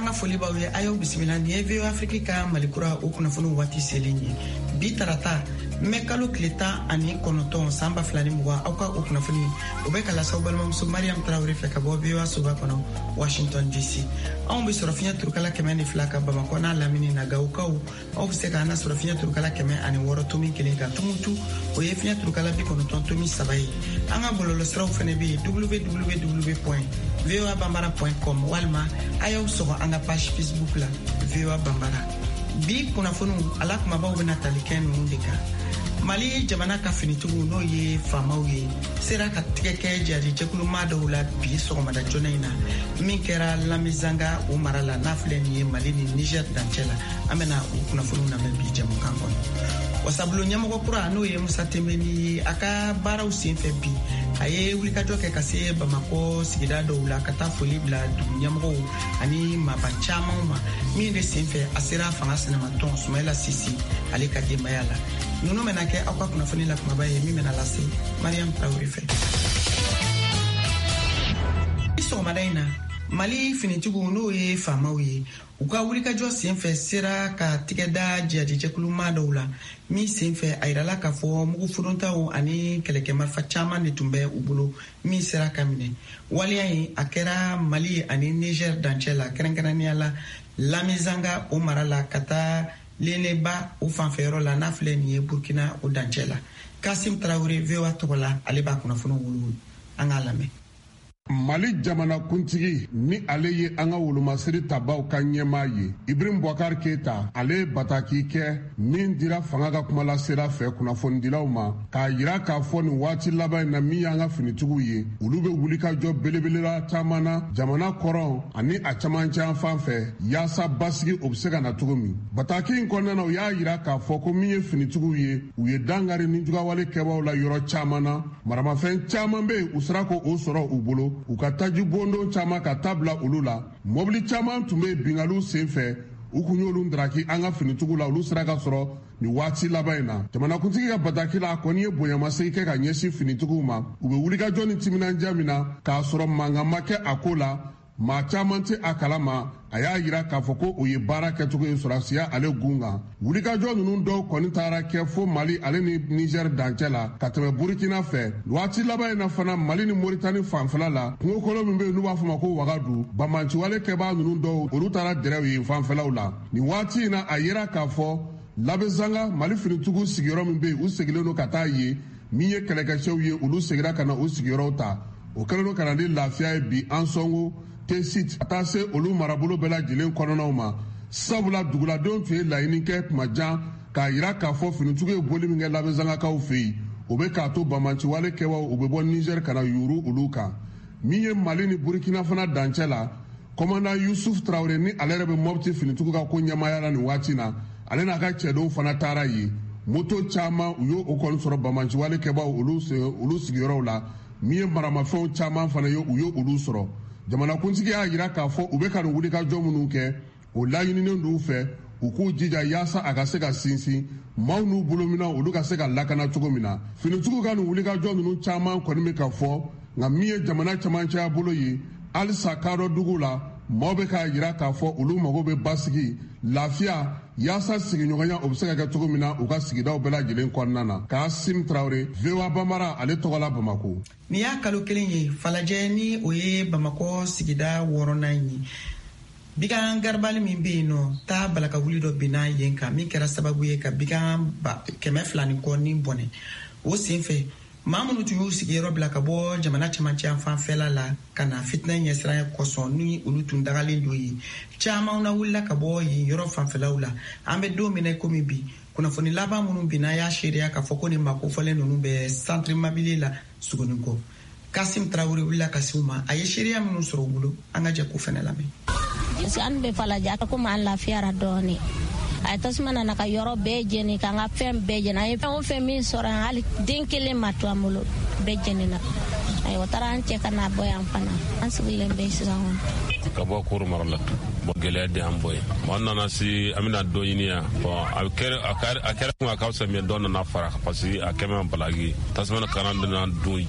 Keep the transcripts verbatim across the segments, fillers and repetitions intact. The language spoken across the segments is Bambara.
anga foli baw ye ayo bisimila ni V O Afrique ka malikura o kunnafoni wati selinye bi tarata me kalo kleta ani konoton samba flani mwa au ka o kunnafoni o be kala saw balma muso Mariam Traoré fe ka bo V O suba kono Washington D C on be sorofinya turkala kemeni flaka Bamako na lamini na gaukau o se ka na sorofinya turkala keme ani woro tumi kelinga tumutu o ye finya turkala bi konoton tumi sabai anga bololo straw fene bi w w w point v o a bambara point com walma ayo sogo anga page Facebook la V O A Bambara bi kunnafoni ala kuma bawo bena taliken mundika Mali jamana ka finitugu no ye famaw ye sera ka tigeke jadi jekulu madawla bi sogoma da jonaina min kera lamizanga o marala naflen ye Mali ni Niger dancela amena kunnafoni na bi jamu kankon wasablu nyamogo kura no ye Musa Temeni aka baraw sinfe bi aye wulika joke kase Bamako sigida dawla kata foli bla nyamogo ani mabachama ma min de sinfe asira fanga sinema ton Sumaila Sisi ali ka de mayala nuno menake akwa kunnafoni la kuma baye mi mena lase Mariam Traoré fe iso madaina Mali finitugu no ye famaw ye uka wulika jo sinfe sira ka tikeda jadi jekulu madawla mi sinfe airala ka fo mugu fudontawo ani keleke marfa chama ni tumbe ubulo mi sira kamine wali ay akera Mali ani Niger dancela kerenkerania la lamizanga o marala kata lele ba o fanfero la nafle ni Burkina o dancela Kasim Traoré V O A togola ale ba kunnafoni wulu angalame Mali jamana kuntigi ni ale ye anga wulumasiri tabaw ka ɲɛmaa ye Ibrahim Boubacar Keita ale bataki kɛ min dira fanga ka kuma la sera fɛ kunnafonidilaw ma k'a yira k'a fɔ nin waati laban in na min y'an ka finitigiw ye olu bɛ wulikajɔ belebelera caman na jamana kɔrɔ ani a camancɛ fan fɛ yaasa basigi o bɛ se ka na cogo min bataki in kɔnɔna u y'a yira k'a fɔ ko min ye finitigiw ye u ye dangari ni jugawale kɛbaaw la yɔrɔ caman na maramafɛn caman bɛ yen u sera ko o sɔrɔ u bolo u ka taji bondo caman ka tabla olu la mobili caman tun bɛ bingalu senfɛ u kun y'olu daraki an ka finitigiw la olu sera ka sɔrɔ nin waati laban in na jamanakuntigi ka bataki la a kɔni ye bonyamasegi kɛ ka ɲɛsin finitigiw ma u bɛ wulikajɔ ni timinanja min na k'a sɔrɔ mankan ma kɛ a ko la maa caman tɛ a kalama a y'a yira k'a fɔ ko o ye baara kɛcogo ye sɔrɔsiya ale gun kan wulikajɔ ninnu dɔw kɔni taara kɛ fo Mali ale ni Niger dancɛ la ka tɛmɛ Burkina fɛ waati laban in na fana Mali ni Moritani fanfɛla la kungokolon min bɛ yen n'u b'a fɔ ma ko Wagadu bamanciwale kɛbaa ninnu dɔw olu taara dɛrɛw yen fanfɛlaw la nin waati in na a yira k'a fɔ labɛnzanga Mali finitigiw sigiyɔrɔ min bɛ yen u segilen don ka taa yen min ye kɛlɛkɛcɛw ye olu segira ka na o sigiyɔrɔw ta o kɛlen don ka na ni lafiya ye bi an sɔngo Tesit ka taa se olu marabolo bɛɛ lajɛlen kɔnɔnaw ma sabula duguladenw tun ye laɲini kɛ kuma jan k'a yira k'a fɔ finitigiw ye boli min kɛ labɛnzangakaw fɛ yen o bɛ k'a to bamanciwale kɛbaaw u bɛ bɔ Niger ka na yuuru olu kan min ye Mali ni Burkina fana dancɛ la kɔmanda Yusuf Traoré ni ale yɛrɛ bɛ Mopti finitigiw ka ko ɲɛmaaya la nin waati na ale n'a ka cɛdenw fana taara yen moto caman u y'o kɔni sɔrɔ bamanciwale kɛbaaw olu olu sigiyɔrɔw la min ye maramafɛnw caman fana ye u ye olu sɔrɔ jamanakuntigi y'a yira k'a fɔ u bɛ ka nin wulikajɔ minnu kɛ o laɲininen d'u fɛ u k'u jija yaasa a ka se ka sinsin maaw n'u bolominɛw olu ka se ka lakana cogo min na finitigiw ka nin wulikajɔ ninnu caman kɔni bɛ ka fɔ nka min ye jamana camancɛya bolo ye halisa kadɔ dugu la maaw bɛ k'a yira k'a fɔ olu mago bɛ basigi lafiya yaasa sigiɲɔgɔnya o bɛ se ka kɛ cogo min na u ka sigidaw bɛɛ lajɛlen kɔnɔna na Kasim Traoré V O A Bambara ale tɔgɔ la Bamako ni y'a kalo kelen ye falajɛ ni o ye Bamako sigida wɔɔrɔnan ye bigan garibali min bɛ yen nɔ taa balaka wuli dɔ binna yen kan min kɛra sababu ye ka bigan kɛmɛ fila ni kɔ ni bɔnɛ o senfɛ maa minnu tun y'u sigiyɔrɔ bila ka bɔ jamana camancɛ fanfɛla la ka na fitina ɲɛsiranya kɔsɔn ni olu tun dagalen do ye caman na wulila ka bɔ yen yɔrɔ fanfɛlaw la an bɛ don minɛ komi bi kunnafoni laban minnu binna y'a seereya k'a fɔ ko nin makofɔlen ninnu bɛ centre mobile la Suguni kɔ Kasim Traoré wulila ka se u ma a ye seereya minnu sɔrɔ u bolo an ka jɛ ko fɛnɛ lamɛn an bɛ falajɛ ko an lafiyara dɔɔni a tasuma nana ka yɔrɔ bɛɛ jeni ka n ka fɛn bɛɛ jeni a ye fɛn o fɛn min sɔrɔ hali den kelen ma to an bolo bɛɛ jenina ayiwa taara an cɛ ka na bɔ yan fana an sigilen bɛ sisan kɔnɔ ka bɔ Koro mara la bɔ gɛlɛya de an bɔ ye an nana si an bɛna dɔ ɲini yan bɔn a kɛra a kɛra kun a ka fisa mɛ dɔ nana fara parce que a kɛ man balagi tasuma kana donna don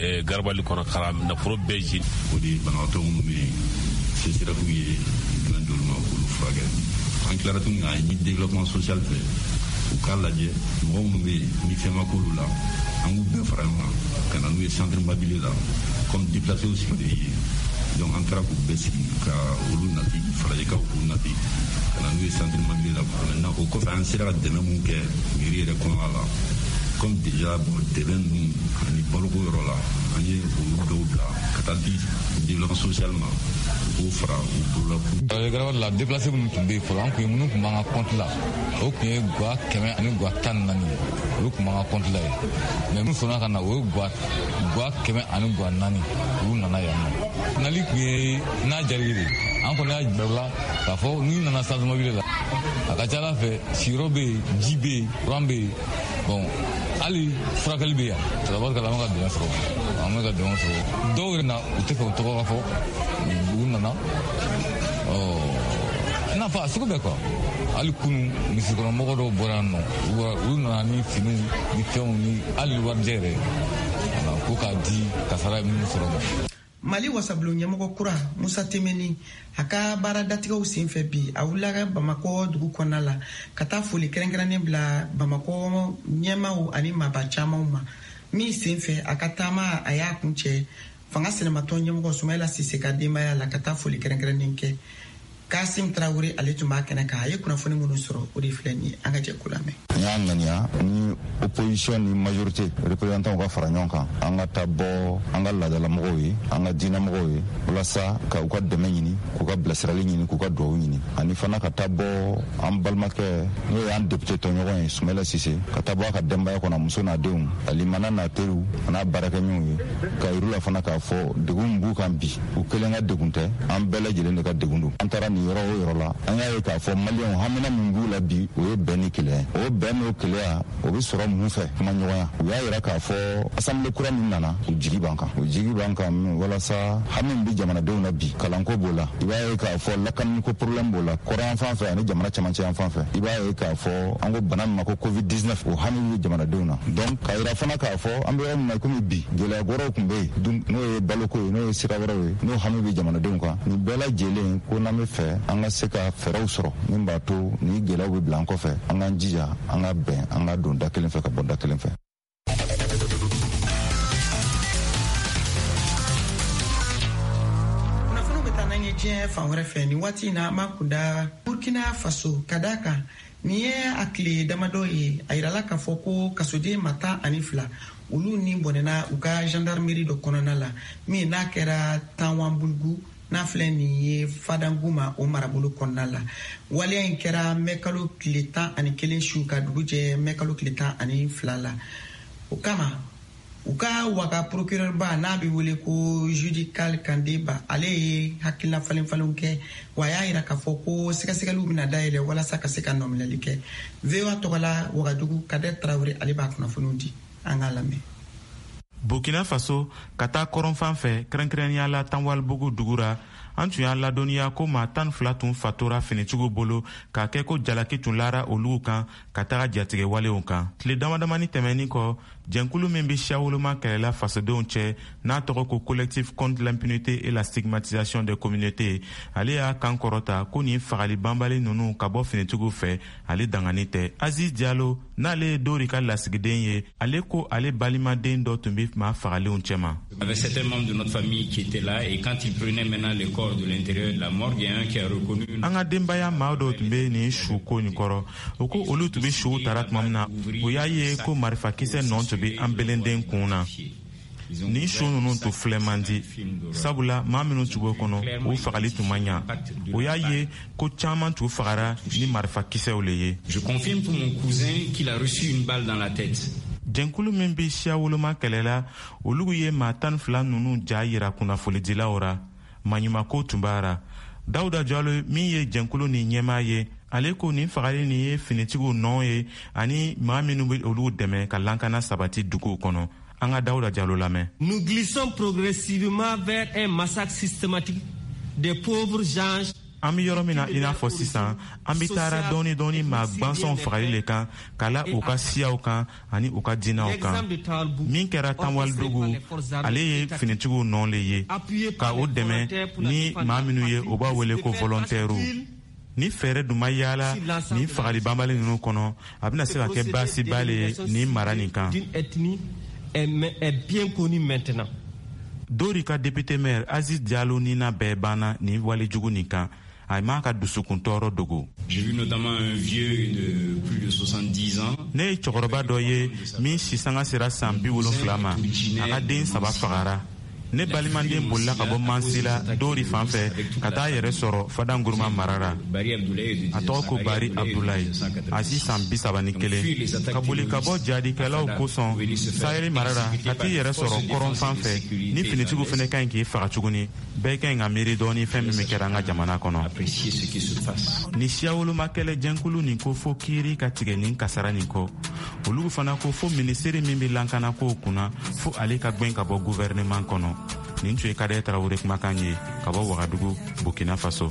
garabali kɔnɔ kala nafolo bɛɛ jeni o de banabaatɔ minnu bɛ yen sesirafu ye ma k'olu furakɛ. An tilara tuguni ka ni développement social fɛ u k'a lajɛ mɔgɔ minnu bɛ yen ni fɛn ma k'olu la an k'u bɛɛ fara ɲɔgɔn kan ka na n'u ye centre mobilier la comme déplacé aussi de ye. Donc an taara k'u bɛɛ sigi ka olu nati farajɛkaw k'u nati ka na n'u ye centre mobilier la. Maintenant o kɔfɛ an sera ka dɛmɛ mun kɛ mairie yɛrɛ kɔnɔna la comme déjà bon dɛmɛ ninnu ani baloko yɔrɔ la an ye olu dɔw bila ka taa di développement social ma k'o fara u bolo la. Garaba la déplacé minnu tun bɛ yen fɔlɔ an kun ye minnu tun b'an ka compte la o kun ye guwa kɛmɛ ani guwa tan ni naani olu tun b'an ka compte la ye mais minnu sɔnna ka na o ye guwa guwa kɛmɛ ani guwa naani olu nana yan nɔ. Nali kun ye n'a jar'i ye de an kɔni y'a jira u la k'a fɔ n'i nana centre mobile la a ka ca ala fɛ siyɔrɔ bɛ yen ji bɛ yen kuran bɛ yen bon hali furakɛli bɛ yan tɔgɔ kala an ka dɛmɛ sɔrɔ an bɛ ka dɛmɛ sɔrɔ dɔw yɛrɛ na u tɛ fɛ u tɔgɔ ka fɔ u nana ɔ i n'a fɔ a sugu bɛɛ quoi hali kunu misikɔnɔmɔgɔ dɔw bɔra yan nɔ olu nana ni finiw ni fɛnw ni hali warijɛ yɛrɛ ko k'a di kasara minnu sɔrɔ ma. Mali wasabulon ɲɛmɔgɔ kura Musa Temeni a ka baara datigɛw senfɛ bi a wulila ka Bamakɔ dugu kɔnɔna la ka taa foli kɛrɛnkɛrɛnnen bila Bamakɔ ɲɛmaaw ani maaba camanw ma min senfɛ a ka taama a y'a kun cɛ fanga sɛnɛmatɔn ɲɛmɔgɔ Sumayila Sise ka denbaya la ka taa foli kɛrɛnkɛrɛnnen kɛ. Kasim Traoré ale tun b'a kɛnɛ kan a ye kunnafoni minnu sɔrɔ o de filɛ nin ye an ka jɛ ko lamɛn. N y'a ŋaniya ni opposition ni majorité représentant ka fara ɲɔgɔn kan an ka taa bɔ an ka laadalamɔgɔw ye an ka diinɛmɔgɔw ye walasa ka u ka dɛmɛ ɲini k'u ka bilasirali ɲini k'u ka duwawu ɲini ani fana ka taa bɔ an balimakɛ n'o ye an député tɔɲɔgɔn ye Sumayila Sise ka taa bɔ a ka denbaya kɔnɔ muso n'a denw a limana n'a teriw a n'a baarakɛɲɔgɔnw ye ka yir'u la fana k'a fɔ degun b'u kan bi u kelen ka degun tɛ an bɛɛ lajɛlen de ka degun don. An taara nin yɔrɔ o yɔrɔ la an y'a ye k'a fɔ maliyɛnw hamina min b'u la bi o ye bɛn ni keleya o bɛn n'o keleya o bɛ sɔrɔ mun fɛ kuma ɲɔgɔnya u y'a yira k'a fɔ assemblée kura min nana u jigi b'an kan u jigi b'an kan walasa hami min bɛ jamanadenw na bi kalanko b'o la i b'a ye k'a fɔ lakaniko problème b'o la kɔrɔ yan fan fɛ ani jamana cɛmancɛ yan fan fɛ i b'a ye k'a fɔ an ko bana min ma ko covid dix-neuf o hami bɛ jamanadenw na donc k'a yira fana k'a fɔ an bɛ yɔrɔ min na komi bi gɛlɛya wɛrɛw tun bɛ yen n'o ye baloko ye n'o ye sira wɛrɛw ye n'o hami bɛ jamanadenw kan nin bɛɛ lajɛlen ko n'an bɛ fɛ an ka se ka fɛɛrɛw sɔrɔ min b'a to ni gɛlɛyaw bɛ bila an kɔfɛ an k'an jija an ka bɛn an ka don da kelen fɛ ka bɔ da kelen fɛ. Kunnafoni bɛ taa n'an ye diɲɛ fan wɛrɛ fɛ nin waati in na an b'a kunda Burkina Faso ka d'a kan nin ye a tile damadɔ ye a yirala k'a fɔ ko kasoden ma tan ani fila olu ni bɔnɛna u ka gendarmerie dɔ kɔnɔna la min n'a kɛra Tanwanbulgu n'a filɛ nin ye Fadanguma o marabolo kɔnɔna la waleya in kɛra mɛkalo tile tan ani kelen su ka dugu jɛ mɛkalo tile tan ani fila la o kama u ka waga procureur ba n'a bɛ wele ko Judical Kandeba ale ye hakilina falen falenw kɛ wa a y'a yira k'a fɔ ko sɛgɛsɛgɛliw bɛna dayɛlɛ walasa ka se ka nɔminɛli kɛ V O A tɔgɔ la Wagadugu Kader Traoré ale b'a kunnafoniw di an k'a lamɛn. Burkina Faso ka taa kɔrɔnfan fɛ kɛrɛnkɛrɛnnenya la Tanwalbugu dugura an tun y'a ladɔnniya ko maa tan fila tun fatora finitigiw bolo k'a kɛ ko jalaki tun lara olugu kan ka taga jatigɛ walew kan. Tile damadamani tɛmɛnin kɔ jɛnkulu min bɛ siya woloma kɛlɛla fasodenw cɛ n'a tɔgɔ ko collectif contre l'impunité et la stigmatisation des communautés ale y'a kan kɔrɔta ko nin fagali banbali ninnu ka bɔ finitigiw fɛ ale dangani tɛ. Aziz Diallo n'ale ye Dori ka lasigiden ye ale ko ale balimaden dɔ tun bɛ maa fagalenw cɛma. Avec certains membres de notre famille qui étaient là et quand ils prenaient maintenant le corps de l'intérieur de la morgue, il y a un qui a reconnu. An ka denbaya maa dɔw tun bɛ nin su ko nin kɔrɔ o ko olu tun bɛ suw tara tuma min na o y'a ye ko marifakisɛ nɔ tun bɛ an belenden kun na. Ni su ninnu tun filɛ man di sabula maa minnu tun b'o kɔnɔ o fagali tun ma ɲa o y'a ye ko caman tun fagara ni marifakisɛw le ye. Je confirme pour mon cousin qu'il a reçu une balle dans la tête. Jɛnkulu min bɛ siya woloma kɛlɛ la olugu ye maa tan fila ninnu ja yira kunnafonidilaw ra maɲumako tun b'a ra. Dawuda Jalo min ye jɛnkulu nin ɲɛmaa ye ale ko nin fagali nin ye finitigiw nɔ ye ani maa minnu bɛ olu dɛmɛ ka lankana sabati duguw kɔnɔ. An ka Dawuda Jalo lamɛn. Nous glissons progressivement vers un massacre systématique des pauvres gens. an bɛ yɔrɔ min na i n'a fɔ sisan an bɛ taara dɔɔni dɔɔni maa gwansɔnw fagali le kan ka la u ka siyaw kan ani u ka diinaw kan min kɛra Tanwaldugu ale ye finitigiw nɔ le ye ka o dɛmɛ ni maa minnu ye u b'a wele ko volontaires ni fɛɛrɛ dun ma yaala ni fagali banbali ninnu kɔnɔ a bɛna se ka kɛ baasiba le ye ni mara nin kan. Dori ka député maire Aziz Diallo nina bɛɛ banna ni walejugu nin kan a m'a ka dusukun tɔɔrɔ dogo. J'ai vu notamment un vieux de plus de soixante-dix ans. Ne ye cɛkɔrɔba dɔ ye min sisanga sera san bi wolonfila ma a ka den saba fagara. Ne balimanden bolila ka bɔ Mansi la Dori fan fɛ ka taa yɛrɛ sɔrɔ Fadanguruma marara. A tɔgɔ ko Bari Abdulayi a si san bi saba ni kelen ka boli ka bɔ jadikɛlaw kosɔn Saheli marara ka t'i yɛrɛ sɔrɔ kɔrɔn fan fɛ ni finitigiw fɛnɛ ka ɲi k'i faga tuguni bɛɛ ka ɲi ka miiri dɔɔni fɛn min bɛ kɛra an ka jamana kɔnɔ. Ni siya woloma kɛlɛ jɛnkulu nin ko fo kiiri ka tigɛ nin kasara nin kɔ olu fana ko fo minisiri min bɛ lankana kow kunna fo ale ka gwɛn ka bɔ gouvernement kɔnɔ. Nin tun ye Kade Tarawele kumakan ye ka bɔ Wagadugu, Burkina Faso.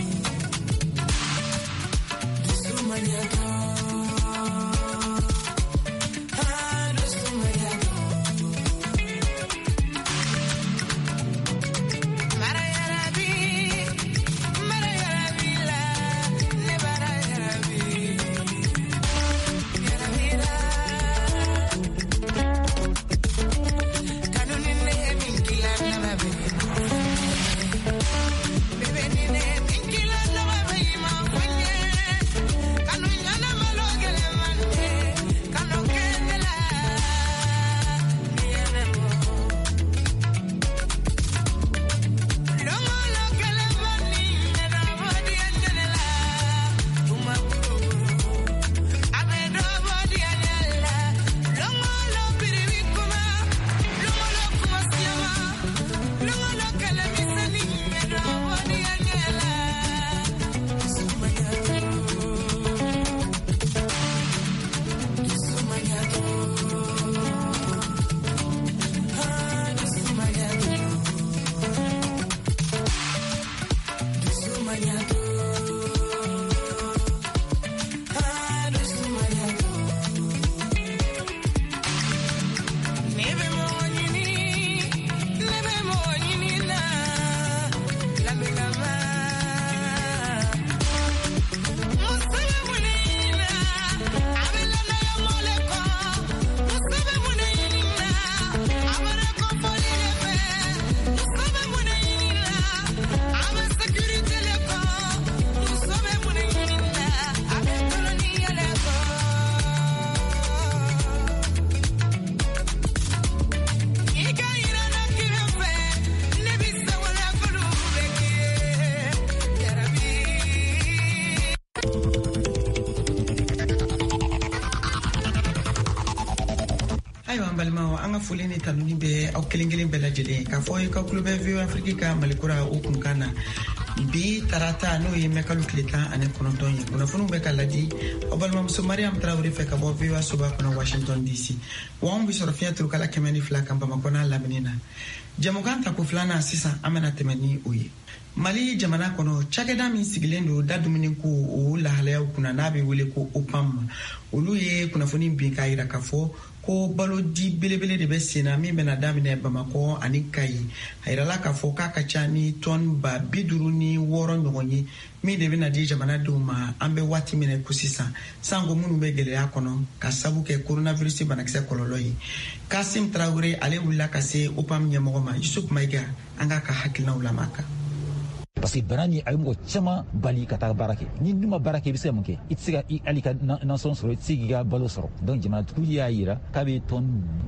an ka foli ni tanuni bɛ aw kelen kelen bɛɛ lajɛlen k'a fɔ ka kulo bɛ V O Afrique ka malikura o kunkan na bi tarata n'o ye mɛ kalo tile tan ani kɔnɔntɔn ye kunnafoniw bɛ ka ladi aw balimamuso Mariam Tarawele fɛ ka bɔ V O A soba kɔnɔ Washington D C wa an bɛ sɔrɔ fiɲɛ turukala kɛmɛ ni fila kan Bamakɔ n'a lamini na jamukan ta ko filanan sisan an bɛna tɛmɛ ni o ye Mali jamana kɔnɔ cakɛda min sigilen don da dumuni ko o lahalayaw kunna n'a bɛ wele ko O P A M olu ye kunnafoni bin k'a yira k'a fɔ ko balo di belebele de bɛ senna min bɛna daminɛ Bamakɔ ani Kayi a yirala k'a fɔ k'a ka ca ni tɔni ba bi duuru ni wɔɔrɔ ɲɔgɔn ye min de bɛna di jamanadenw ma an bɛ waati minɛ ko sisan sanko minnu bɛ gɛlɛya kɔnɔ ka sabu kɛ coronavirus banakisɛ kɔlɔlɔ ye Kasim Tarawele ale wulila ka se O P A M ɲɛmɔgɔ ma Yusuf Mayiga an k'a ka hakilinaw lamɛn kan. Parce que bana ni ay mɔgɔ caman bali ka taa baara kɛ ni duma baara kɛ i bɛ se ka mun kɛ i tɛ se ka hali ka nasɔn sɔrɔ i tɛ se k'i ka balo sɔrɔ donc jamanatigi y'a yira k'a bɛ tɔn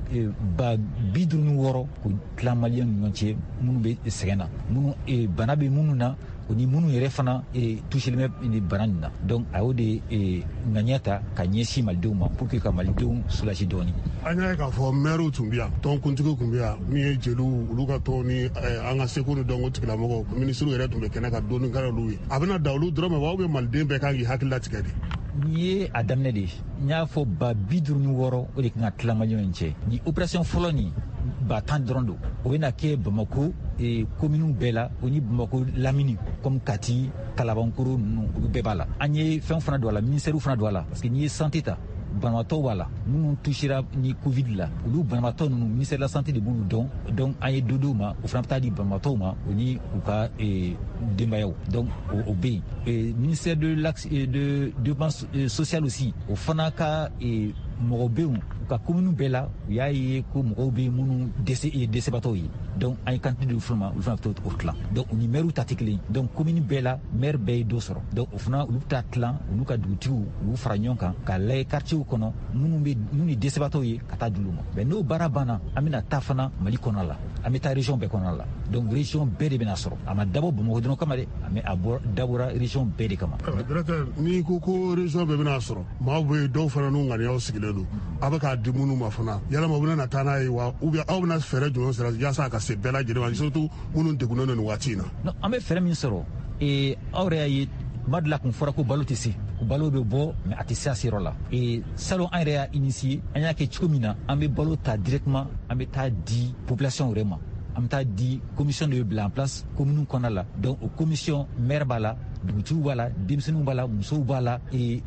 ba bi duuru ni wɔɔrɔ ko tila maliyɛn ni ɲɔgɔn cɛ minnu bɛ sɛgɛn na minnu bana bɛ minnu na o ni minnu yɛrɛ fana touchelen bɛ ni bana nin na donc a y'o de ŋaniya ta ka ɲɛsin malidenw ma pour que ka malidenw soulager dɔɔni. An y'a ye k'a fɔ maires tun bɛ yan tɔnkuntigiw tun bɛ yan min ye jeliw olu ka tɔn ni an ka seko ni dɔnko tigilamɔgɔw minisiriw yɛrɛ tun bɛ kɛnɛ ka dɔɔni kɛra olu ye a bɛna da olu dɔrɔn ma wa ou bien maliden bɛɛ kan k'i hakili latigɛ de. N'i ye a daminɛ de n y'a fɔ ba bi duuru ni wɔɔrɔ o de kan ka tila maliyɛnw cɛ ni opération fɔlɔ nin ba tan dɔrɔn don o bɛna kɛ Bamako e commune bɛɛ la o ni Bamako lamini comme Kati Kalabankoro ninnu olu bɛɛ b'a la an ye fɛn fana don a la ministère fana don a la parce que n'i ye santé ta banabaatɔ b'a la minnu touchera ni covid la olu banabaatɔ ninnu ministère de la santé de b'olu dɔn donc an ye do d'o ma o fana bɛ taa di banabaatɔw ma o ni u ka denbayaw donc o bɛ yen ministère de l'axe de dépense sociale aussi o fana ka mɔgɔ bɛ yen u ka commune bɛɛ la u y'a ye ko mɔgɔw bɛ minnu dɛsɛ dɛsɛbaatɔw ye donc an ye quantité de fana olu fana bɛ taa o tilan donc u ni maire ta tɛ kelen donc commune bɛɛ la maire bɛɛ ye dɔ sɔrɔ donc o fana olu bɛ taa tilan olu ka dugutigiw olu fara ɲɔgɔn kan ka lajɛ quartier kɔnɔ minnu bɛ minnu ni dɛsɛbaatɔw ye ka taa di olu ma mais n'o baara banna an bɛna taa fana Mali kɔnɔ la an bɛ taa région bɛɛ kɔnɔ la donc région bɛɛ de bɛna sɔrɔ a ma dabɔ Bamakɔ dɔrɔn kama dɛ mais a dabɔra région bɛɛ de kama. directeur n'i ko ko région bɛɛ bɛna sɔrɔ maaw bɛ dɔw fana n'u ŋaniyaw sigilen don a bɛ k'a di minnu ma fana yalama u bɛna taa n'a ye wa ou bien aw bɛna fɛɛrɛ jumɛn sɔrɔ yaasa a ka se bɛɛ lajɛlen ma surtout minnu degunnen don nin waati in na. non an bɛ fɛɛrɛ min sɔrɔ aw yɛrɛ y'a ye tuma dɔ la kun fɔra ko balo tɛ se ko balo bɛ bɔ mais a tɛ se a seyɔrɔ la salon an yɛrɛ y'a initié an y'a kɛ cogo min na an bɛ balo ta directement an bɛ taa di population yɛrɛ ma an bɛ taa di commission de bɛ bila en place commune kɔnɔna la donc o commission maire b'a la dugutigiw b'a la denmisɛnninw b'a la musow b'a la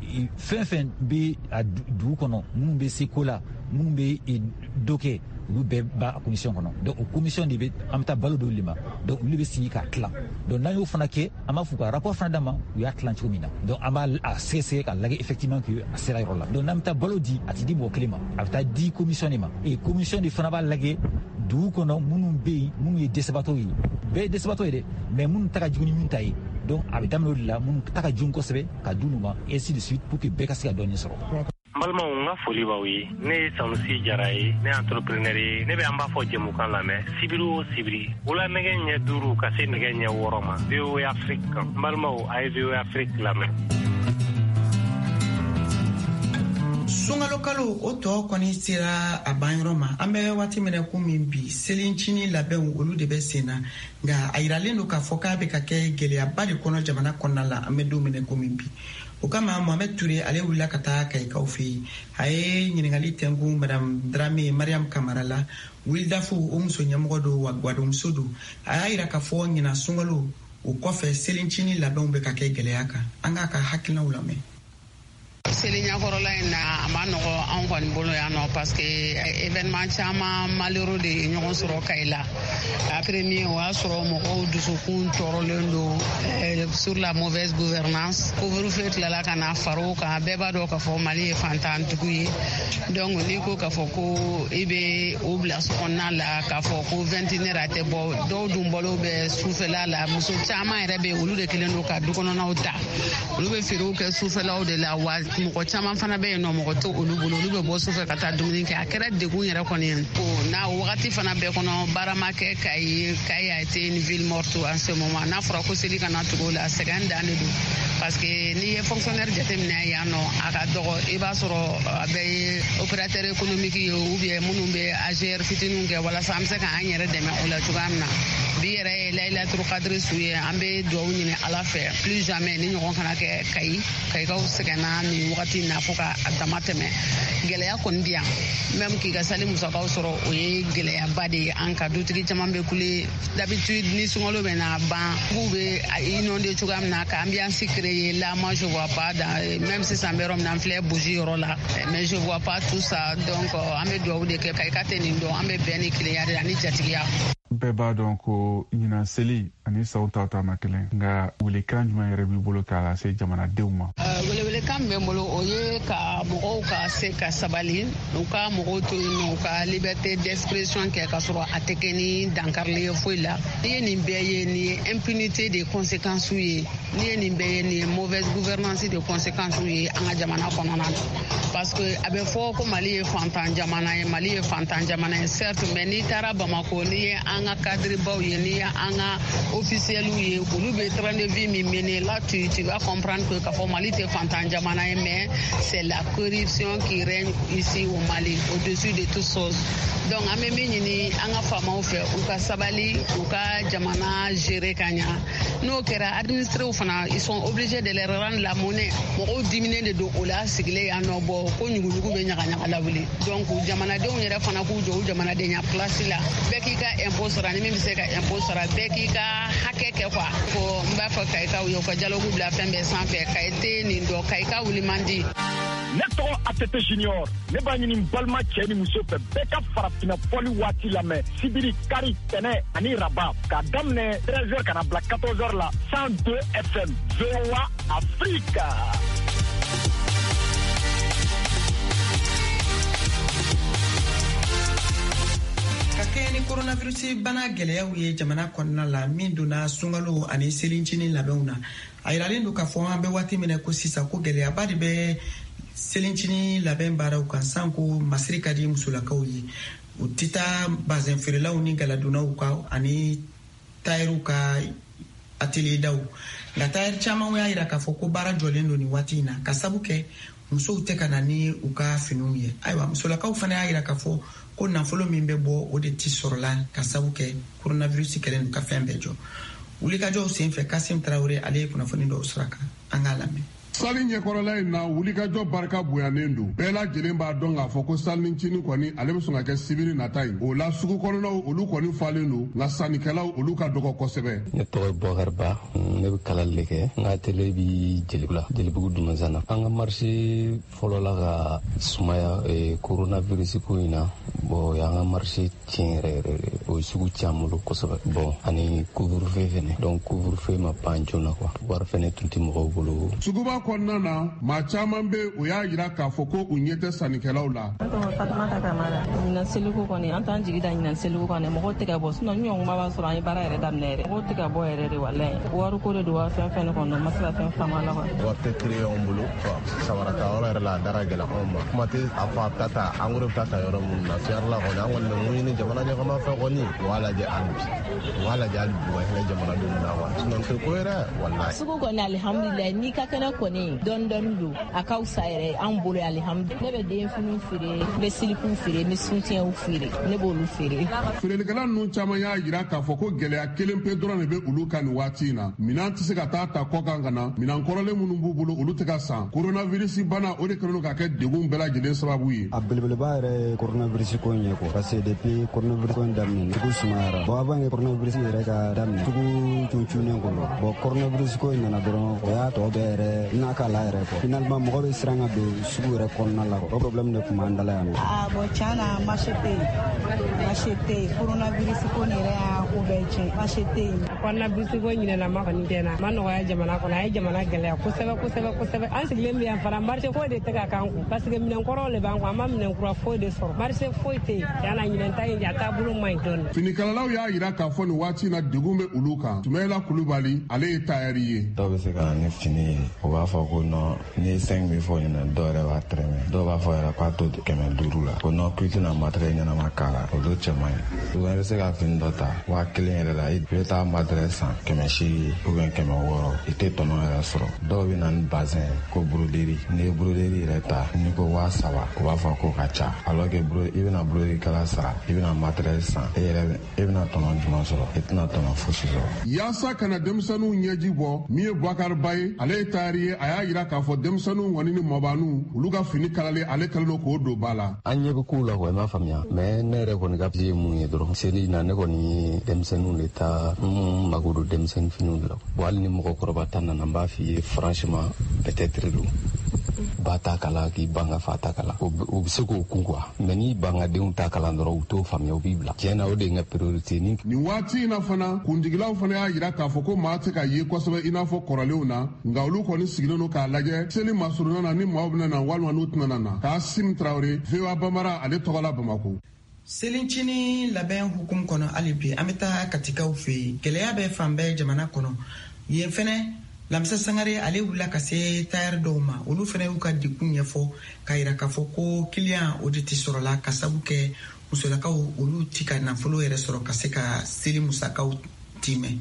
fɛn fɛn bɛ a dugu kɔnɔ minnu bɛ se ko la minnu bɛ dɔ kɛ olu bɛɛ b'a commission kɔnɔ donc o commission de bɛ an bɛ taa balo dɔw de ma donc olu bɛ sigi k'a tilan donc n'an y'o fana kɛ an b'a fɔ ka rapport fana d'a ma u y'a tilan cogo min na donc an b'a a sɛgɛsɛgɛ k'a lajɛ effectivement que a sera yɔrɔ la donc n'an bɛ taa balo di a tɛ di mɔgɔ kelen ma a bɛ taa di commission de ma et commission de fana b'a lajɛ dugu kɔnɔ minnu bɛ yen minnu ye dɛsɛbaatɔw ye bɛɛ ye dɛsɛbaatɔ ye dɛ mais minnu ta ka jugu ni minnu ta ye donc a bɛ daminɛ o de la minnu ta ka jugu kosɛbɛ ka di olu ma ainsi de suite pour que bɛɛ ka se ka dɔɔnin sɔrɔ. n balimaw n ka foli b'aw ye ne ye Sanusi Jara ye ne ye entrepreneur ye ne bɛ an b'a fɔ jɛmukan lamɛn sibiri o sibiri wula nɛgɛ ɲɛ duuru ka se nɛgɛ ɲɛ wɔɔrɔ ma V O A Afrique kan n balimaw a ye V O A Afrique lamɛn. Sunkalo kalo o tɔ kɔni sera a banyɔrɔ ma an bɛ waati minɛ ko min bi selincini labɛnw olu de bɛ sen na nka a yiralen don k'a fɔ k'a bɛ ka kɛ gɛlɛyaba de kɔnɔ jamana kɔnɔna la an bɛ don minɛ ko min bi o kama Mohamed Ture ale wulila ka taa Kayikaw fɛ yen a ye ɲininkali tɛnku madame Drame Mariam Kamara la wilidafu o muso ɲɛmɔgɔ don wa gwadonmuso don a y'a yira k'a fɔ ɲina sunkalo o kɔfɛ selincini labɛnw bɛ ka kɛ gɛlɛya kan an k'a ka hakilinaw lamɛn. Seli ɲakɔrɔla in na a ma nɔgɔ anw kɔni bolo yan nɔ parce que événement caman malheureux de ye ɲɔgɔn sɔrɔ Kayi la après min o y'a sɔrɔ mɔgɔw dusukun tɔɔrɔlen don sur la mauvaise gouvernance couvre-feu tilala ka na far'o kan bɛɛ b'a dɔn k'a fɔ Mali ye fantantigiw ye donc n'i ko k'a fɔ ko i bɛ o bila sokɔnɔna la k'a fɔ ko vingt et une heures a tɛ bɔ dɔw dun balo bɛ sufɛla la muso caman yɛrɛ bɛ olu de kelen don ka dukɔnɔnaw ta olu bɛ feerew kɛ sufɛlaw de la wa mɔgɔ caman fana bɛ yen nɔ mɔgɔ tɛ olu bolo olu bɛ bɔ sufɛ ka taa dumuni kɛ a kɛra degun yɛrɛ kɔni ye n'a wagati fana bɛɛ kɔnɔ baara ma kɛ Kayi Kayi a été une ville morte en ce moment n'a fɔra ko seli kana tugu o la sɛgɛn dan de don parce que n'i ye fonctionnaire jateminɛ yan nɔ a ka dɔgɔ i b'a sɔrɔ a bɛɛ ye opérateur économique ye ou bien minnu bɛ A G R fitininw kɛ walasa an bɛ se k'an yɛrɛ dɛmɛ o la cogoya min na bi yɛrɛ ye Layilatul Kadiri su ye an bɛ dugawu ɲini Ala fɛ plus jamais ni ɲɔgɔn kana kɛ Kayi Kayikaw sɛgɛnna nin wagati in na fo ka a dama tɛmɛ gɛlɛya kɔni di yan même k'i ka sali musakaw sɔrɔ o ye gɛlɛyaba de ye an ka dutigi caman bɛ kule d'habitude ni sunkalo bɛ na ban k'u bɛ inondé cogoya min na ka ambiance créer là moi je vois pas dans, même sisan bɛ yɔrɔ min na an filɛ bougie yɔrɔ la mais je vois pas tout ça donc an bɛ dugawu de kɛ Kayika tɛ nin dɔn an bɛ bɛn ni kelenya de ani jatigiya. Bɛɛ b'a dɔn ko ɲinan seli ani saw taw ta ma kelen nka welekan jumɛn yɛrɛ b'i bolo k'a lase jamanadenw ma. welewelekan bɛ n bolo o ye ka mɔgɔw ka se ka sabali u ka mɔgɔw to yen nɔ u ka liberté d'expression kɛ k'a sɔrɔ a tɛ kɛ ni dankarili ye foyi la n'i ye nin bɛɛ ye nin ye impunité de conséquences ye n'i ye nin bɛɛ ye nin ye mauvaise gouvernance de conséquences ye an ka jamana kɔnɔna na parce que a bɛ fɔ ko Mali ye fantan jamana ye Mali ye fantan jamana ye certes mais n'i taara Bamako n'i ye an ka cadrebaw ye n'i ye an ka officiels ye olu be train de vie mi mener là tu tu vas comprendre que ka Mali te fantan jamana mais c'est la corruption qui règne ici au Mali au-dessus de toutes choses. Donc a même ni anga fama o fait ou ka sabali ou ka jamana gérer kanya no kera administrer ou fana ils sont obligés de leur rendre la monnaie pour diminuer de do ola sigle ano bo ko nyugu nyugu be nyaka nyaka lawli. Donc jamana de on yera fana ku jo jamana de nya place là beki ka impôt sera ni même c'est ka impôt sera beki ka hakeke kwa ko mba fa kai ka yo ka dialogue bla fembe sans faire kai te ni do kai ka wuli mandi. Ne tɔgɔ Atete Junior ne b'a ɲini balima cɛ ni muso fɛ bɛɛ ka farafina fɔli waati lamɛn sibiri kari tɛnɛ ani raba k'a daminɛ treize heures ka na bila quatorze heures la cent deux F M V O A Afrique. Ka kɛ ni coronavirus bana gɛlɛyaw ye jamana kɔnɔna la min donna sunkalo ani selincini labɛnw na a yiralen don k'a fɔ an bɛ waati minɛ ko sisan ko gɛlɛyaba de bɛ selincini labɛn baaraw kan san ko masiri ka di musolakaw ye u tɛ taa bazɛn feerelaw ni galadonnaw ka ani tayɛriw ka atelier daw nka tayɛri caman y'a yira k'a fɔ ko baara jɔlen don nin waati in na ka sabu kɛ musow tɛ ka na ni u ka finiw ye ayiwa musolakaw fana y'a yira k'a fɔ ko nafolo min bɛ bɔ o de tɛ sɔrɔla ka sabu kɛ coronavirus kɛlen don ka fɛn bɛɛ jɔ wulikajɔw senfɛ Kasim Tarawele ale ye kunnafoni dɔw sɔrɔ kan an k'a lamɛn. Sali ɲɛkɔrɔla in na wulikajɔ barika bonyanen don bɛɛ lajɛlen b'a dɔn k'a fɔ ko salinicini kɔni ale bɛ sɔn ka kɛ sibiri nata ye o la sugu kɔnɔnaw olu kɔni falen don nka sannikɛlaw olu ka dɔgɔ kosɛbɛ. Ne tɔgɔ ye Bɔkari Ba ne bɛ kalali de kɛ n ka atelier bi Jelibula Jelibugu Dumazana an ka marché fɔlɔ la ka sumaya coronavirus ko in na bon y'an ka marché tiɲɛ yɛrɛ yɛrɛ o ye sugu caman bolo kosɛbɛ bon ani couvre-feu fɛnɛ donc couvre-feu ma ban joona quoi wari fɛnɛ tun tɛ mɔgɔw bolo. Suguba kɔnɔna na maa caman bɛ o y'a jira k'a fɔ ko u ɲɛ tɛ sannikɛlaw la. An tɔgɔ Fatumata Kamara ɲinan seliko kɔni an t'an jigi da ɲinan seliko kɔni mɔgɔw tɛ ka bɔ sinon ni ɲɔgɔn b'a sɔrɔ an ye baara yɛrɛ daminɛ yɛrɛ mɔgɔw tɛ ka bɔ yɛrɛ de walayi wariko de don wa fɛn fɛn kɔnɔ ma se ka fɛn faamu a la quoi. Wari tɛ créé anw bolo samara ta yɔrɔ yɛrɛ la a dara gɛlɛn anw ma kuma tɛ a fɔ a bɛ taa ta engrais bɛ taa ta yɔrɔ minnu na fiyɛri la kɔni an kɔni bɛ mun ɲini jamana ɲɛgɛma fɛ kɔni u b'a lajɛ hali bi u b'a lajɛ hali bi u ka hinɛ jamanadenw na wa sinon tɛ ko yɛrɛ walayi. Sugu kɔni alihamudulilayi n'i ka kɛnɛ kɔni dɔɔni dɔɔni don a ka fisa yɛrɛ an bolo alihamudulilayi ne bɛ denfiniw feere n bɛ silipuw feere n bɛ soutiens feere ne b'olu feere. Feerelikɛla ninnu caman y'a jira k'a fɔ ko gɛlɛya kelen pe dɔrɔn de bɛ olu kan nin waati in na minɛn tɛ se ka taa ta kɔ kan ka na minɛn kɔrɔlen minnu b'u bolo olu tɛ ka san coronavirus bana o de kɛlen don ka kɛ degun bɛɛ lajɛlen sababu ye. A belebeleba yɛrɛ ye coronavirus ko in ye quoi parce que depuis coronavirus ko in daminɛ sugu sumayara bon avant que coronavirus yɛrɛ ka daminɛ sugu cuncunen ko don bon coronavirus ko in nana dɔrɔn o y'a tɔ bɛɛ yɛrɛ n'a k'a la yɛrɛ quoi finalement mɔgɔ bɛ siran ka don sugu yɛrɛ kɔnɔna la quoi o problème de tun b'an dala yan nɔ. Ah bon tiɲɛ na marché tɛ yen marché tɛ yen coronavirus ko nin yɛrɛ y'a ko bɛɛ tiɲɛ marché tɛ yen. coronavirus ko ɲinɛnama kɔni tɛ na a ma nɔgɔya jamana kɔnɔ a ye jamana gɛlɛya kosɛbɛ kosɛbɛ kosɛbɛ an sigilen bɛ yan fara marché foyi de tɛ ka k'an kun parce que minɛn kɔrɔw de b'an kun an ma minɛn kura foyi de sɔrɔ marché foyi tɛ yen tiɲɛna ɲinɛn ta in a taabolo man ɲi dɔɔni. Finikalalaw y'a jira k'a fɔ nin waati in na degun bɛ olu kan Tumɛla Kulubali ale ye tailleur ye. Dɔw bɛ se ka na ni fini ye o b'a fɔ ko non ni ye cinq mille fɔ ɲɛna dɔw yɛrɛ b'a tɛrɛmɛ dɔw b'a fɔ yɛrɛ k'a to kɛmɛ duuru la ko non k'i tɛna matériel ɲɛnama k'a la o don cɛ man ɲi souvent i bɛ se ka fini dɔ ta waa kelen yɛrɛ la i bɛ taa matériel san kɛmɛ seegin ou bien kɛmɛ wɔɔrɔ i tɛ tɔnɔ yɛrɛ sɔrɔ dɔw bɛ na ni bazin ko broderi n'i ye broderi yɛrɛ ta n'i ko waa saba o b'a fɔ ko ka ca alors que i bɛna broderi kala sara i bɛna matériel san e yɛrɛ e bɛna tɔnɔ jumɛn sɔrɔ i tɛna tɔnɔ fosi sɔrɔ. Yaasa kana denmisɛnninw ɲɛji bɔ min ye Bubakari Ba ye ale ye tailleur ye a y'a jira k'a fɔ denmisɛnninw kɔni ni mɔbaniw olu ka fini kalalen ale kɛlen don k'o don ba la. An ɲɛ bɛ kow la quoi i m'a faamuya mais ne yɛrɛ kɔni ka ye mun ye dɔrɔn seli in na ne kɔni ye denmisɛnninw de ta n mago don denmisɛnnin finiw de la bon hali ni mɔgɔkɔrɔba ta nana n b'a f'i ye franchement peut-être don ba ta kala k'i ban ka fa ta kala o bɛ se k'o kun quoi mais n'i ban ka denw ta kalan dɔrɔn u t'o faamuya u b'i bila tiɲɛ na o de ye n ka priorité ni. Nin waati in na fana kuntigilaw fana y'a jira k'a fɔ ko maa tɛ ka ye kosɛbɛ i n'a fɔ kɔrɔlenw na nka olu kɔni sigilen don k'a lajɛ seli masurunya na ni maaw bɛna na walima n'u tɛna na Kasim Tarawele V O A Bambara ale tɔgɔ la Bamako. Selincini labɛn hukumu kɔnɔ hali bi an bɛ taa katikaw fɛ yen gɛlɛya bɛ fan bɛɛ jamana kɔnɔ yen fɛnɛ Lamisa Sangare ale wulila ka se tailleur dɔw ma olu fɛnɛ y'u ka degun ɲɛfɔ k'a jira k'a fɔ ko client o de tɛ sɔrɔ la ka sabu kɛ musolakaw olu ti ka nafolo yɛrɛ sɔrɔ ka se ka seli musakaw timɛ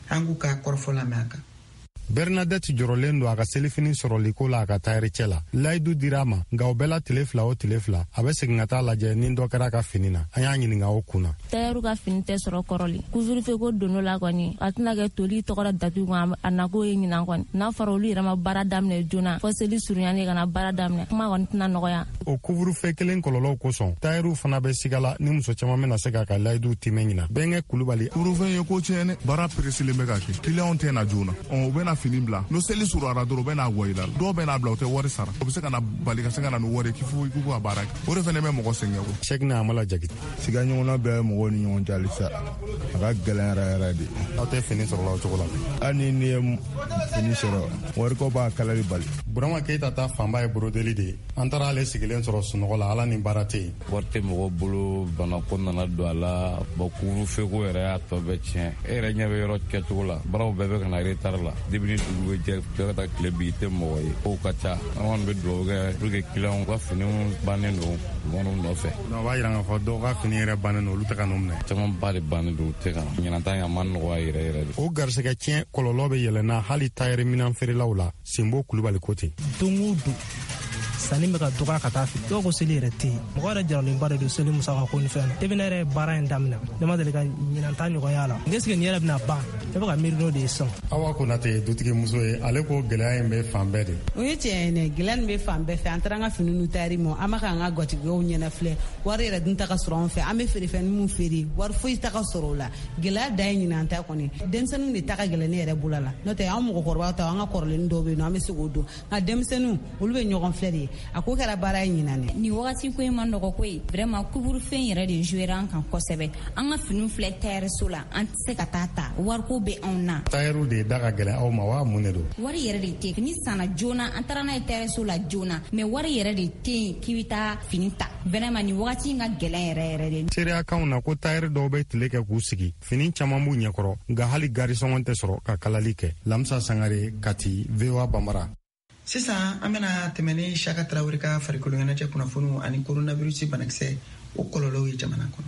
an k'u ka kɔrɔfɔ lamɛn a kan. Bernadette jɔrɔlen don a ka selifini sɔrɔli ko la a ka tayɛri cɛ la. Layidu dira a ma nka o bɛɛ la tile fila o tile fila a bɛ segin ka taa lajɛ ni dɔ kɛra ka fini na. An y'a ɲininka o kun na. Tayɛriw ka fini tɛ sɔrɔ kɔrɔli. Couvre-feu ko don la kɔni a tɛna kɛ toli tɔgɔ datugu kan a nako ye ɲinan kɔni. N'a fɔra olu yɛrɛ ma baara daminɛ joona fɔ seli surunyani ka na baara daminɛ kuma kɔni tɛna nɔgɔya. O couvre-feu kelen kɔlɔlɔw kosɔn tayɛriw fana bɛ sigala ni muso caman bɛna se k'a ka layidu timɛ ɲina. Bɛnkɛ Kulubali. Couvre-feu ye ko tiɲɛ dɛ. Baara peresilen bɛ ka kɛ. Clients tɛ na joona. Ɔ u bɛna fini bila. No seli surara dɔrɔn u bɛna wɔ i la. Dɔw bɛna bila u tɛ wari sara. O bɛ se ka na bali ka se ka na ni wari k'i fo i k'u ka baara kɛ. O de fana bɛ mɔgɔ sɛgɛn o. Sɛgina Amala Jagi. Siga ɲɔgɔnna bɛ mɔgɔw ni ɲɔgɔn cɛ halisa. A ka gɛlɛn yɛrɛ yɛrɛ de. Aw tɛ fini sɔrɔ la o cogo la. Hali ni ye fini sɔrɔ wariko b'a kalali bali. Burama Keyita ta fanba ye borodeli de ye. An taara ale sigilen sɔrɔ sunɔgɔ la ala ni baara tɛ yen. Wari tɛ mɔgɔ bolo banako nana don a la bon couvre-feu ko yɛrɛ y'a tɔ bɛɛ tiɲɛ. E yɛrɛ ɲɛ bɛ yɔrɔ kɛcogo la baaraw bɛɛ bɛ ka na retard la. Depuis dugu bɛ jɛ bɛɛ ka taa tile bi tɛ mɔgɔ ye. Kow ka ca an kɔni bɛ dugawu kɛ pour que clients ka finiw bannen don mɔgɔw nɔfɛ. O b'a yira k'a fɔ dɔw ka fini yɛrɛ bannen don olu tɛ ka n'u minɛ. Caman ba de bannen don u tɛ ka ɲɛnata a ma nɔgɔya yɛrɛ yɛrɛ de. O garisɛgɛ tiɲɛ kɔlɔlɔ bɛ yɛlɛnna hali tayɛri minɛn feerelaw la Senbo Kulubali ko ten. Don o don sanni bɛ ka dɔgɔya ka taa fɛ dɔw ko seli yɛrɛ tɛ yen mɔgɔ yɛrɛ jaralenba de don seli musaka ko ni fɛn na depuis ne yɛrɛ baara in daminɛ ne ma deli ka ɲinanta ɲɔgɔnya la est ce que nin yɛrɛ bɛna ban ne bɛ ka miiri n'o de ye sɔn. Awa Konate dutigi muso ye ale ko gɛlɛya in bɛ fan bɛɛ de. O ye tiɲɛ ye dɛ gɛlɛya nin bɛ fan bɛɛ fɛ an taara an ka fini nu tayɛri ma an bɛ k'an ka gatigiw ɲɛna filɛ wari yɛrɛ dun ta ka sɔrɔ an fɛ an bɛ feerefɛn mun feere wari foyi ta ka sɔrɔ o la gɛlɛya da ye ɲinanta kɔni denmisɛnninw de ta ka gɛlɛn ne yɛrɛ bolo la n'o tɛ an mɔgɔkɔrɔbaw ta an ka kɔrɔlennin dɔw bɛ yen nɔ an bɛ se k'o dɔn nka denmisɛnninw olu bɛ ɲɔgɔn filɛ de ye a ko kɛra baara ye ɲinani ni wagati ko in ma nɔgɔ ko ye vraiment couvre-feu yɛrɛ de jouer an kan kosɛbɛ an ka finiw filɛ tayɛriso la an tɛ se ka taa ta wariko bɛ anw na tayɛriw de da ka gɛlɛn aw ma wa mun de don wari yɛrɛ de tɛ ni sanna joona an taara n'a ye tayɛriso la joona mais wari yɛrɛ de tɛ yen k'i bɛ taa fini ta vraiment ni wagati in ka gɛlɛn yɛrɛ yɛrɛ de seereyakanw na ko tayɛri dɔw bɛ tile kɛ k'u sigi fini caman b'u ɲɛkɔrɔ nka hali garisɔngɔ tɛ sɔrɔ ka kalali kɛ Lamsa Sangare Kati V O A Bambara. Sisan an bɛna tɛmɛ ni Saka Tarawele ka farikolo ɲɛnajɛ kunnafoniw ani coronavirus banakisɛ o kɔlɔlɔw ye jamana kɔnɔ.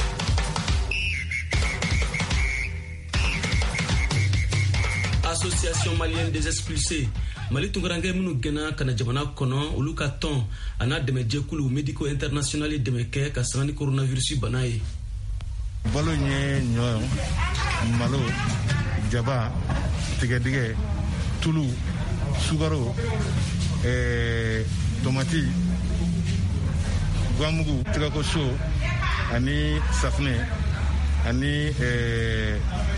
Association malienne des expulsés Mali tunkaranke minnu gɛnna kana jamana kɔnɔ olu ka tɔn a n'a dɛmɛjɛkulu médico international dɛmɛ kɛ ka sanga ni coronavirus bana ye. Balo ye ɲɔ malo jaba tigɛdigɛ tulu sugaro eh, tomati guamugu tigako so ani safne ani eh,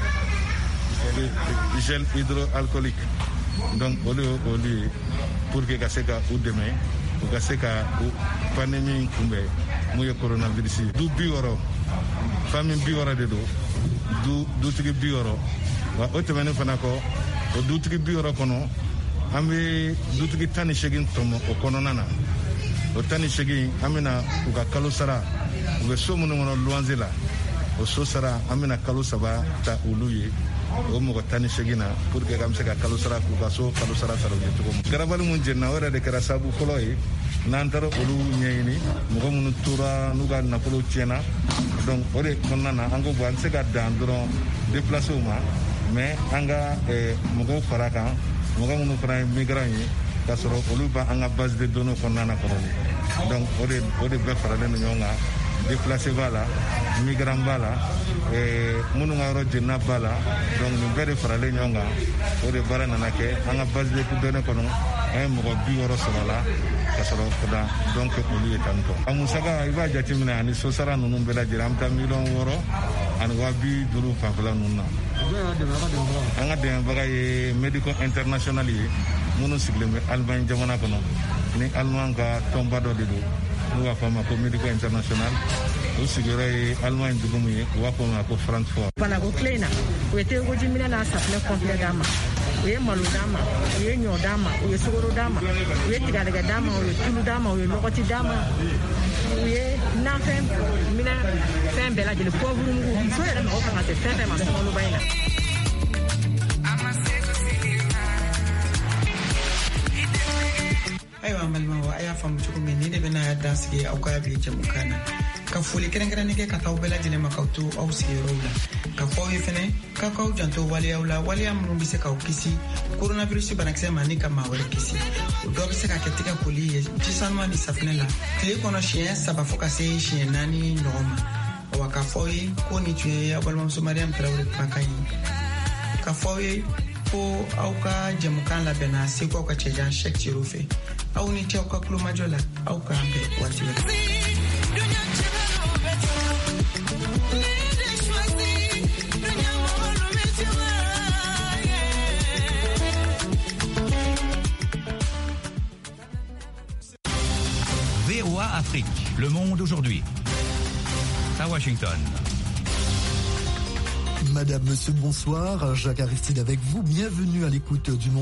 gel hydroalcoolique donc olu olu pour que ka se ka u dɛmɛ u ka se ka pandémie kunbɛ mun ye coronavirus du bi wɔɔrɔ famille bi wɔɔrɔ de don du dutigi bi wɔɔrɔ wa o tɛmɛnen fana kɔ o dutigi bi wɔɔrɔ kɔnɔ an bɛ dutigi tan ni segin tɔmɔ o kɔnɔna na o tan ni segin an bɛna u ka kalo sara u bɛ so minnu kɔnɔ luwanze la o so sara an bɛna kalo saba ta olu ye o mɔgɔ tan ni segin na pour que k'an bɛ se ka kalo sara k'u ka so kalo sara sara u ye cogo min garabali mun jenina o yɛrɛ de kɛra sababu fɔlɔ ye n'an taara olu ɲɛɲini mɔgɔ minnu tora n'u ka nafolo tiɲɛna donc o de kɔnɔna na an ko bon an tɛ se ka dan dɔrɔn déplacer ma mais an ka mɔgɔw fara kan mɔgɔ minnu fana ye migrant ye k'a sɔrɔ olu b'an ka base de données kɔnɔna na kɔrɔlen donc o de o de bɛɛ faralen don ɲɔgɔn kan déplacé b'a la migrant b'a la minnu ka yɔrɔ jenina b'a la donc nin bɛɛ de faralen ɲɔgɔn kan o de baara nana kɛ an ka base de données kɔnɔ an ye mɔgɔ bi wɔɔrɔ sɔrɔ a la ka sɔrɔ ka da donc olu ye tan tɔ a musaka i b'a jateminɛ ani so sara ninnu bɛɛ lajɛlen an bɛ taa miliyɔn wɔɔrɔ ani waa bi duuru fanfɛla ninnu na an ka dɛmɛbaga ye médico international ye minnu sigilen bɛ Allemagne jamana kɔnɔ ni Allemagne ka tɔnba dɔ de don n'u b'a fɔ a ma ko médico international o sigiyɔrɔ ye Allemagne dugu min ye u b'a fɔ a ma ko Francfort. Banako tile in na u ye tegojiminɛ n'a safunɛ kɔnpilɛ d'a ma u ye malo d'a ma u ye ɲɔ d'a ma u ye sukaro d'a ma u ye tigadɛgɛ d'a ma u ye tulu d'a ma u ye lɔgɔti d'a ma u ye nafɛn minɛ fɛn bɛɛ lajɛlen pɔvuru mugu muso yɛrɛ mɔgɔw kan ka se fɛn fɛn ma sunkaloba in na. Ayiwa an balimaw a y'a faamu cogo min ni ne bɛna dansigi aw ka bi jɛmukan na ka foli kɛrɛnkɛrɛnnen kɛ ka taa bɛɛ lajɛlen ma k'aw to aw sigiyɔrɔw la ka fɔ aw ye fɛnɛ k'a k'aw janto waleyaw la waleya minnu bɛ se k'aw kisi coronavirus banakisɛ ma ni ka maa wɛrɛ kisi o dɔ bɛ se ka kɛ tɛgɛ koli ye ji sanuman ni safinɛ la tile kɔnɔ siɲɛ saba fo ka se siɲɛ naani ɲɔgɔn ma wa k'a fɔ aw ye ko nin tun ye aw balimamuso mariam tarawele kumakan ye k'a fɔ aw ye ko aw ka jɛmukan labɛnna seko aw ka cɛjan Cheikh Thierno fɛ aw ni cɛ aw ka kulomajɔ la aw k'an bɛn waati wɛrɛ. V O A Afrique, Le Monde aujourd'hui. À Washington. Madame, monsieur, bonsoir. Jacques Aristide avec vous. Bienvenue à l'écoute du Monde.